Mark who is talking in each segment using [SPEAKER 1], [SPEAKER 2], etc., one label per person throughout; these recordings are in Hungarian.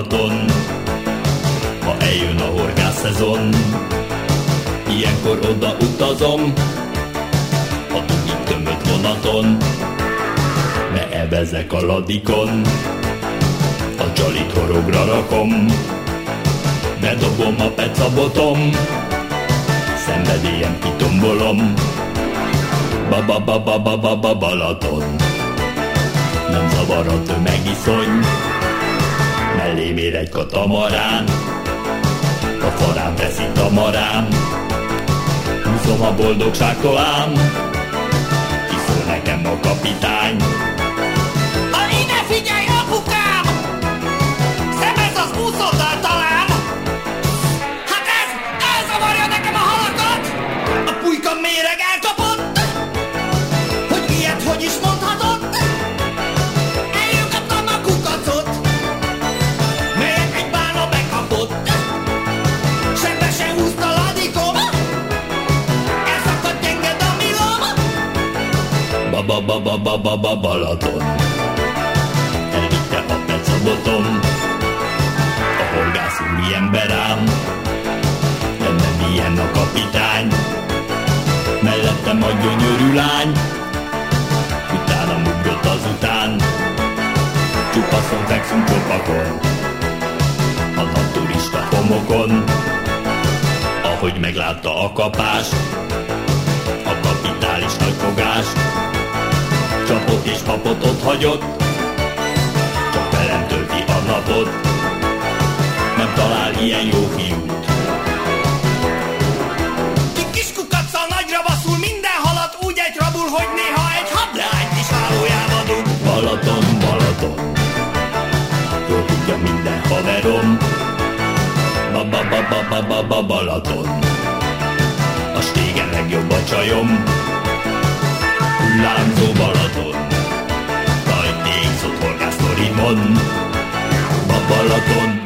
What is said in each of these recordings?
[SPEAKER 1] Balaton, ha eljön a horgászszezon. Ilyenkor oda utazom, a tugig tömött vonaton, ne evezek a ladikon, a csalit horogra rakom, bedobom a pecabotom, szenvedélyem kitombolom. Balaton, nem zavar a tömegiszony, mellém ér egy katamarán, a farán teszi tamarán, húzom a boldogságtól ám, kiszól nekem a kapitány.
[SPEAKER 2] Ide figyelj, apukám! Szemez az úszoddal talán! Hát ez elzavarja nekem a halakat! A pulyka méreg elkapott! Hogy ilyet hogy is mondhatott? Elkaptam a kukacot, melyet egy bálna bekapott. Sembe se húzta ladikom, elszakadt gyenge damilom.
[SPEAKER 1] Balaton, elvitte a pecabotom, a horgász úri emberám, de nem ilyen a kapitány. Mellettem a gyönyörű lány, utána ugrott azután, csupaszon fekszünk csopakon, a nagy turista homokon. Ahogy meglátta a kapást, a kapitális nagyfogást, csapott és papot ott hagyott, csak velem tölti a napot, nem talál ilyen jó fiút.
[SPEAKER 2] Kis kukacccal nagyra baszul, minden halat úgy egy rabul, hogy néha egy hadleányt is hálójába dug.
[SPEAKER 1] Balaton, jól tudja minden haverom. Balaton, a stégen legjobb a csajom. Hullámzó Balaton, rajt égzott horgásztorimon. Balaton.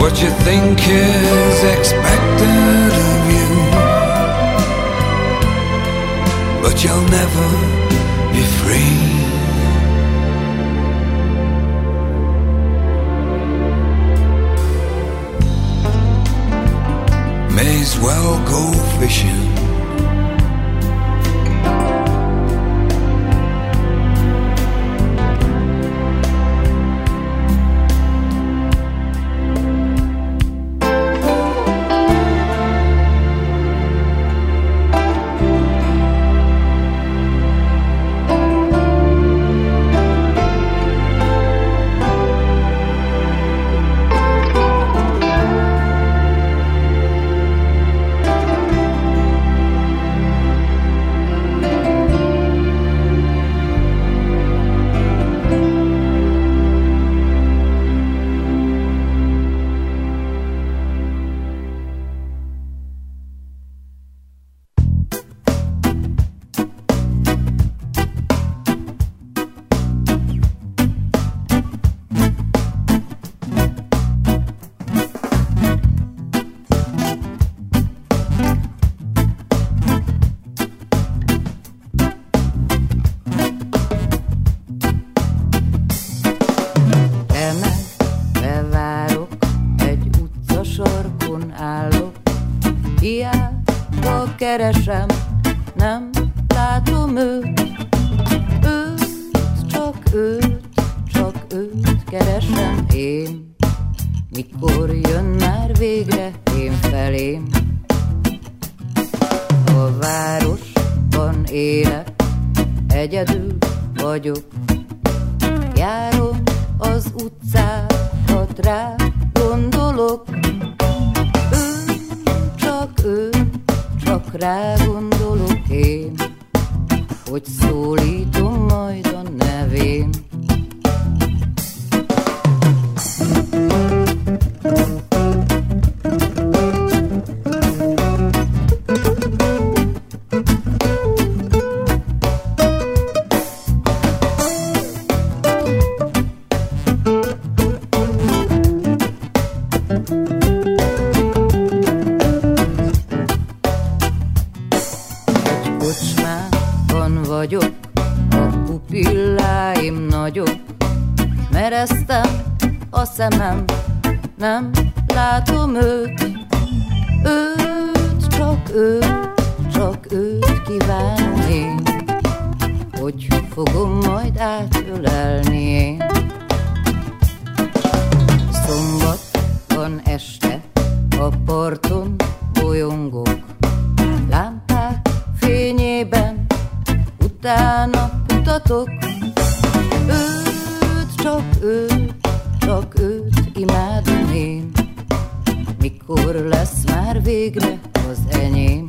[SPEAKER 3] what you think is expected of you, but you'll never be free. May as well go fishing.
[SPEAKER 4] Keresem, nem látom őt, csak őt keresem én. Mikor jön már végre én felém? A városban élek, egyedül vagyok, járom az utcákat, rá gondolok. Csak rá gondolok én, hogy szólítom majd a nevén. Mereztem a szemem, nem látom őt, csak őt kívánom én, hogy fogom majd átölelni én. Szombaton este a parton bolyongok, lámpák fényében utána kutatok. Csak őt imádom én, mikor lesz már végre az enyém.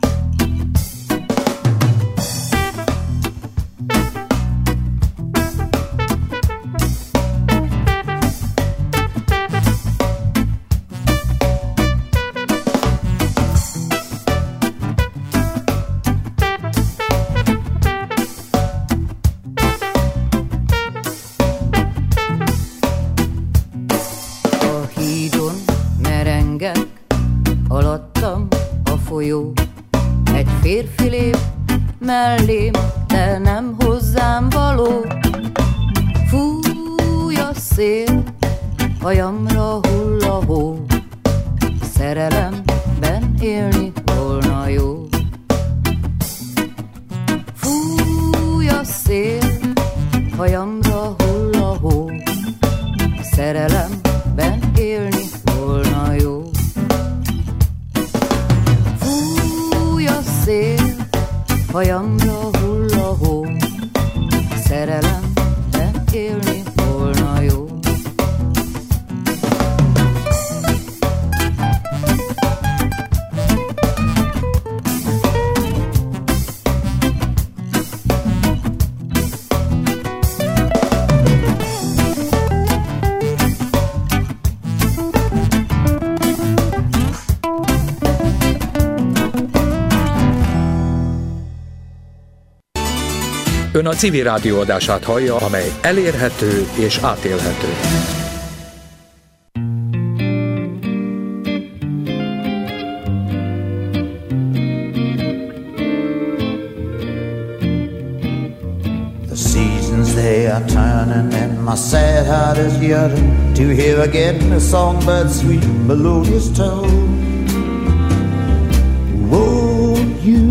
[SPEAKER 4] Alattam a folyó, egy férfi lép mellém, de nem hozzám való. Fúj a szél, hajamra hull a hó, szerelemben élni volna jó. Fúj a szél, hajamra hull a hó, szerelemben élni volna jó. Hajamra hull a hó, szerelemben élni volna jó.
[SPEAKER 5] Ön a Civil Rádió adását hallja, amely elérhető és átélhető.
[SPEAKER 6] sad heart is yearning to hear again a songbird's sweet melodious tone. Won't you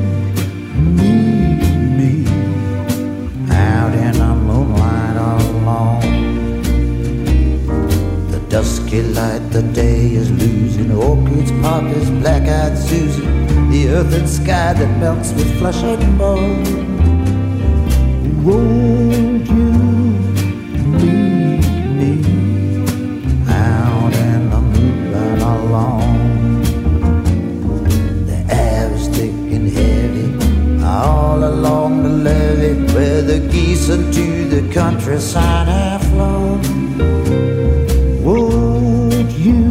[SPEAKER 6] meet me out in the moonlight all alone? The dusky light, the day is losing, orchids, poppies, black-eyed Susie, the earth and sky that melts with flesh and bone. Won't you meet me out in the moonlight alone? The air is thick and heavy all along the levee where the geese into the countryside have flown. Won't you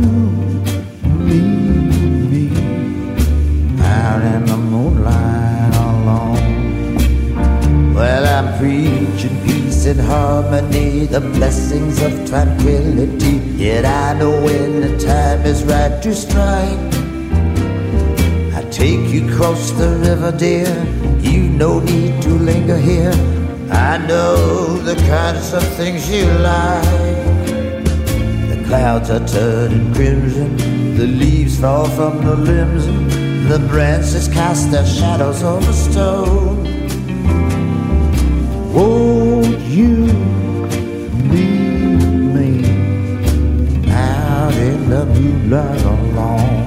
[SPEAKER 6] meet me out in the moonlight alone? Well, I'm preaching peace and harmony, the blessings of tranquility. Yet I know when the time is right to strike. I take you across the river, dear. You no need to linger here. I know the kinds of things you like. The clouds are turning crimson, the leaves fall from the limbs, the branches cast their shadows on the stone. Won't you meet me out in the moonlight alone?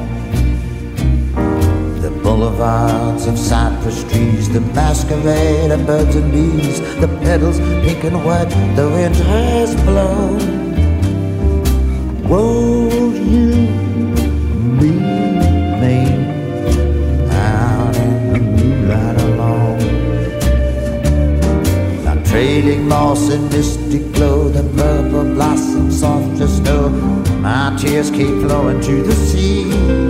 [SPEAKER 6] The boulevards of cypress trees, the masquerade of birds and bees, the petals pink and white, the wind has blown. Won't you meet me out in the moonlight alone? Trailing moss and misty glow, the purple blossoms soft as snow, my tears keep flowing to the sea.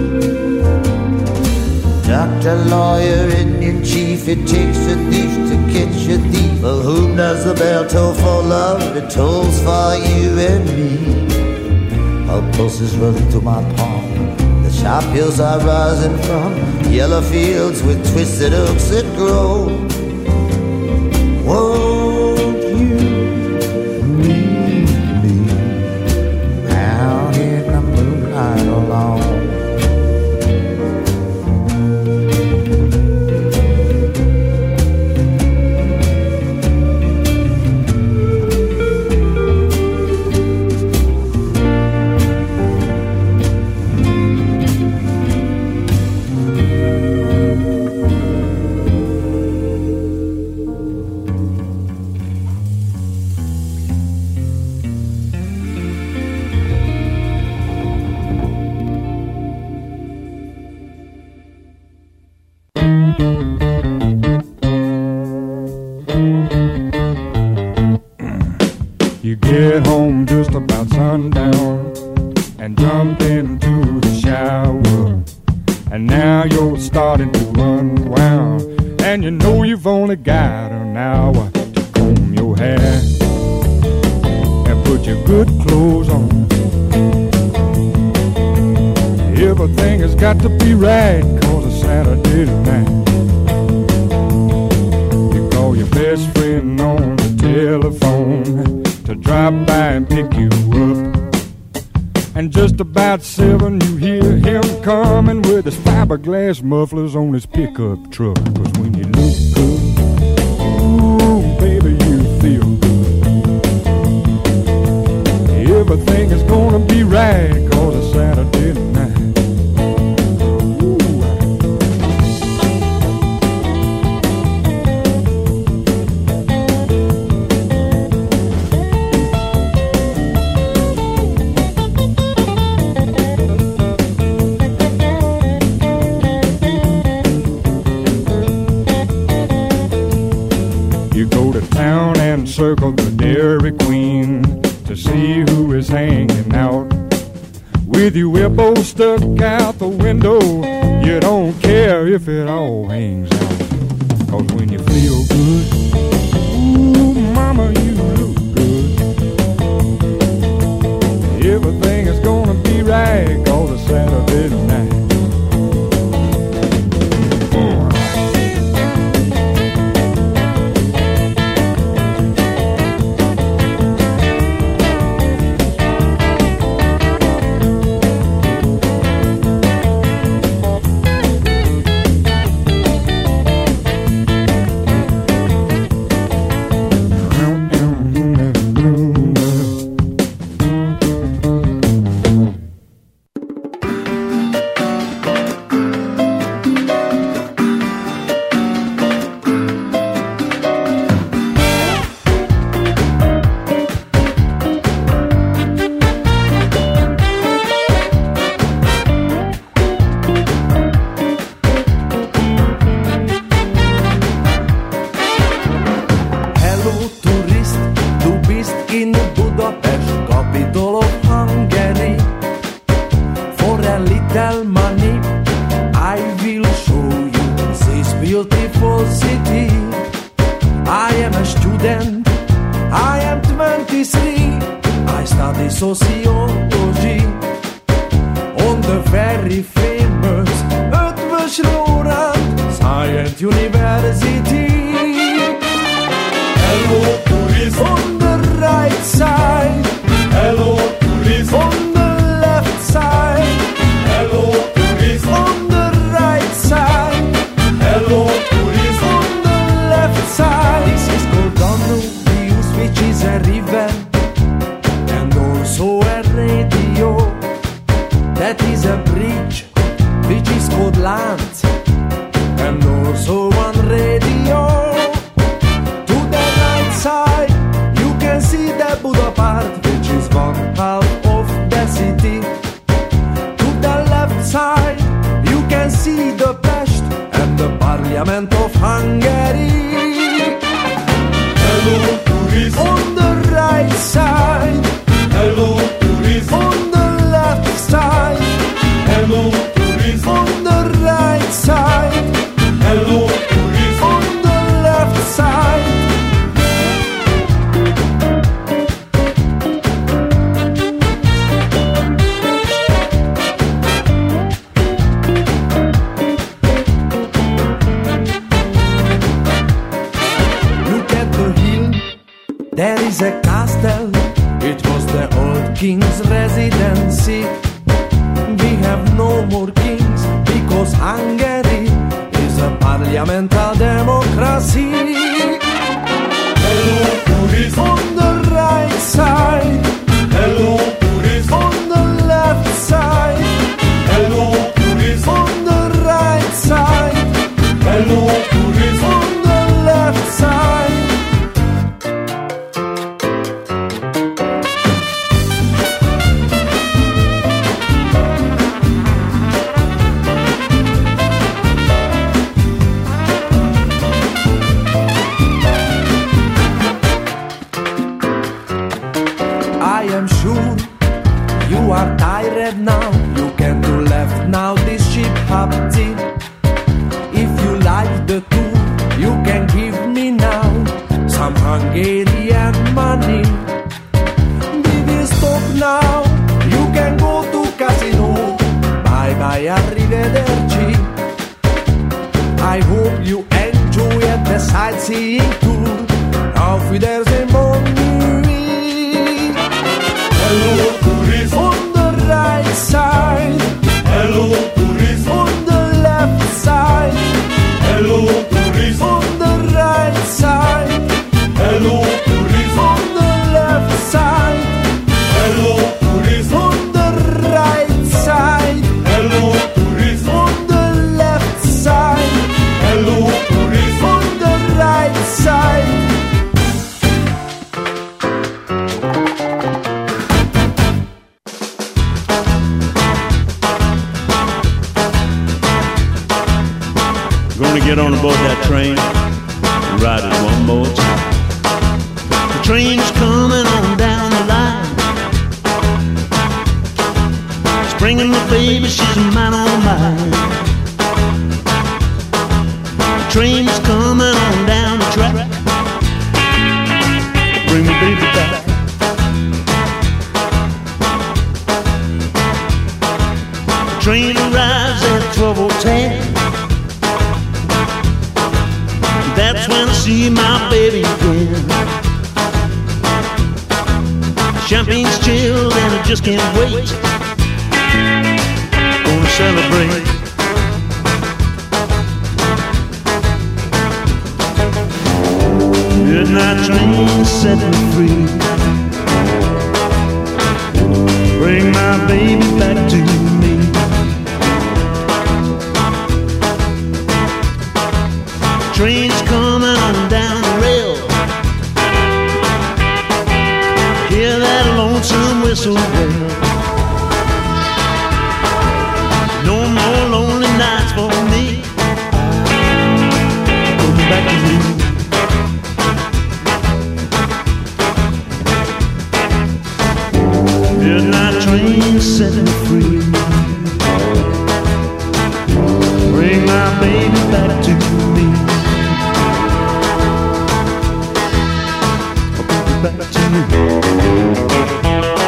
[SPEAKER 6] Doctor, lawyer, Indian chief, it takes a thief to catch a thief. For whom does the bell toll for love? It tolls for you and me. Our pulses run through my palm, the sharp hills are rising from yellow fields with twisted oaks that grow. Won't you meet me out in the moonlight alone?
[SPEAKER 7] You get home just about sundown and jump into the shower, and now you're starting to unwound, and you know you've only got an hour to comb your hair and put your good clothes on. Everything has got to be right 'cause it's Saturday night. You call your best friend on the telephone to drop by and pick you up, and just about 7 you hear him coming with his fiberglass mufflers on his pickup truck. 'Cause when you look good, ooh, baby, you feel good. Everything is gonna be right 'cause it's Saturday night. Circle the Dairy Queen to see who is hanging out. With your elbow stuck out the window, you don't care if it all hangs out. 'Cause when you feel good, ooh, mama, you look good. Everything is gonna be right 'cause it's Saturday night.
[SPEAKER 8] I study sociology on the very famous Eötvös Loránd Science University.
[SPEAKER 2] Hello, tourism.
[SPEAKER 8] On the right side.
[SPEAKER 2] Hello, tourism.
[SPEAKER 8] On the left side.
[SPEAKER 2] Hello, tourism.
[SPEAKER 8] On the right side.
[SPEAKER 2] Hello, tourism.
[SPEAKER 8] On the left side. This is called Danubius, which is a river, and also a radio. That is a bridge, which is called land, and also one radio. To the right side, you can see the Budapest, which is one half of the city. To the left side, you can see the Pest and the Parliament of Hungary.
[SPEAKER 2] Hello, tourism.
[SPEAKER 8] On the right side.
[SPEAKER 2] Hello, tourism.
[SPEAKER 8] On the left side.
[SPEAKER 2] Hello, tourism.
[SPEAKER 8] On the right side.
[SPEAKER 2] Hello, tourism.
[SPEAKER 8] On the left side. Look at the hill. There is a castle. It was the old king's residency. We have no more kings because Hungary is a parliamentary democracy.
[SPEAKER 2] Hello, tourism.
[SPEAKER 8] On the right side.
[SPEAKER 2] Hello, tourism.
[SPEAKER 8] On the left side.
[SPEAKER 2] Hello, tourism.
[SPEAKER 8] On the right side.
[SPEAKER 2] Hello, tourism.
[SPEAKER 8] On the left side. I am sure you are tired now. You can do left now, this ship hapti. If you like the tour, you can give me now some Hungarian money. We will stop now. You can go to casino. Bye bye, arrivederci. I hope you enjoyed the sightseeing tour. Auf Wiedersehen, bon nuit.
[SPEAKER 2] Hello, tourism.
[SPEAKER 8] On the right side.
[SPEAKER 2] Hello, tourism.
[SPEAKER 8] On the left side.
[SPEAKER 2] Hello, tourism.
[SPEAKER 8] On the right side.
[SPEAKER 2] Hello, tourism.
[SPEAKER 8] On the left side.
[SPEAKER 2] Hello, tourism.
[SPEAKER 8] On the right side.
[SPEAKER 2] Hello, tourism.
[SPEAKER 8] On the left side.
[SPEAKER 2] Hello, tourism.
[SPEAKER 8] On the right side.
[SPEAKER 9] Gonna get on aboard that train and ride it one more time. The train's coming on down the line. It's bringing the baby, she's mine on mine. The train's coming on down the track. Bring the baby back. The train arrives at 12:10. That's when I see my baby again. Champagne's chilled and I just can't wait. Gonna celebrate. Midnight train set me free. Bring my baby back to me. Train's coming on down the rail. Hear that lonesome whistle wail. No more lonely nights for me. Going back to you. Midnight train set me free. Bring my baby back to me. Back to you.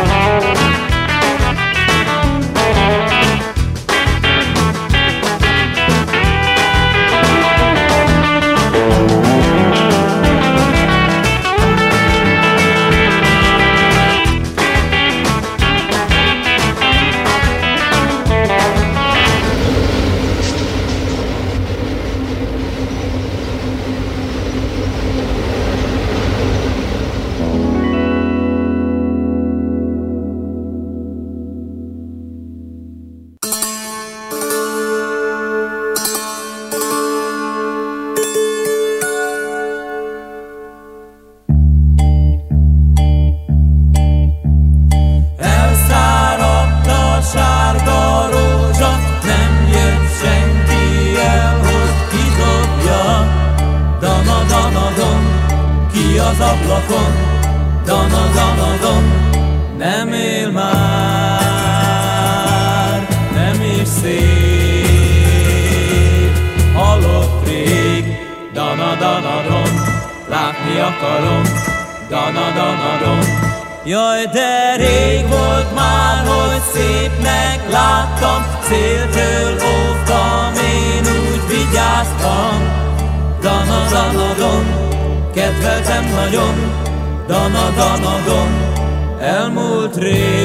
[SPEAKER 2] akarom, dana-dana-don. Jaj, de rég volt már, hogy szépnek láttam, széltől óvtam, én úgy vigyáztam. Dana-dana-don, kedveltem nagyon, dana-dana-don. Elmúlt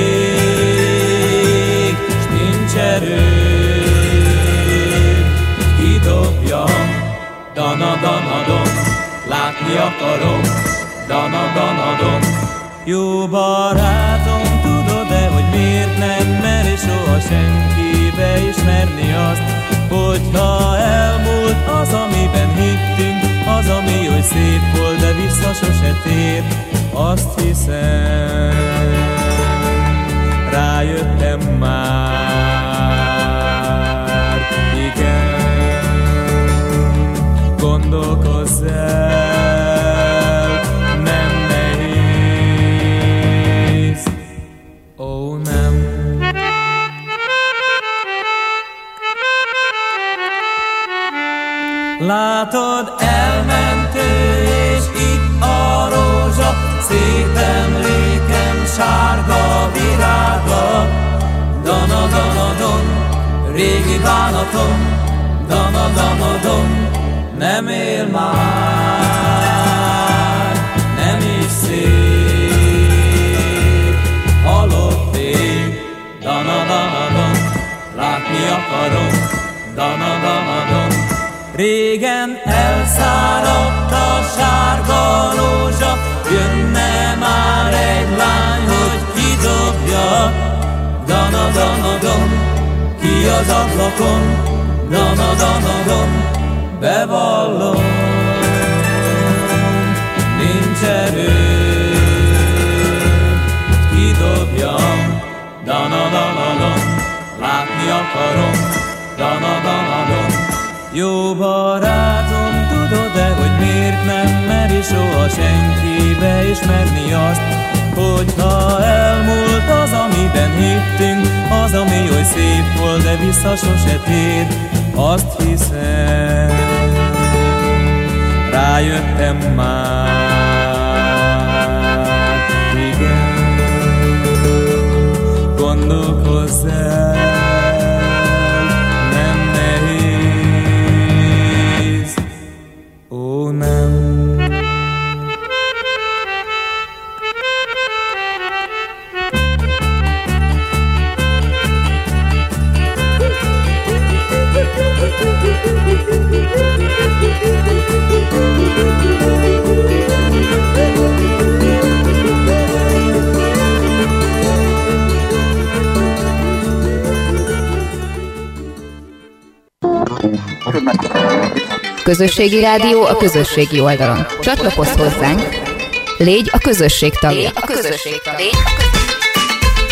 [SPEAKER 2] rég, s nincs erő, kidobjam, dana-dana-don. Látni akarom, dana-dana-don. Jó barátom, tudod-e, hogy miért nem meri soha senki beismerni azt, hogyha elmúlt az, amiben hittünk, az, ami oly szép volt, de vissza sose tér. Azt hiszem, rájöttem már, igen, gondolkozz el, nem nehéz, ó nem. Látod, elment ő, és itt a rózsa, szép emlékem, sárga virága. Dana-dana-don, régi bánatom, dana-dana-don, nem él már, nem is szép, halott ég. Dana-dana-don, látni akarom, dana-dana-don. Régen elszáradt a sárga rózsa, jönne már egy lány, hogy kidobja. Dana-dana-don, ki az ablakon, dana-dana-don, bevallom, nincs erő, kidobjam. Dana-dana-don, látni akarom, dana-dana-don. Jó barátom, tudod-e, hogy miért nem meri soha senki beismerni azt, hogyha elmúlt az, amiben hittünk, az, ami oly szép volt, de vissza sose tér. Azt hiszem, rájöttem már, igen, gondolkozz el.
[SPEAKER 10] Közösségi rádió a közösségi oldalon. Csatlakozz hozzánk, légy a közösség tagja.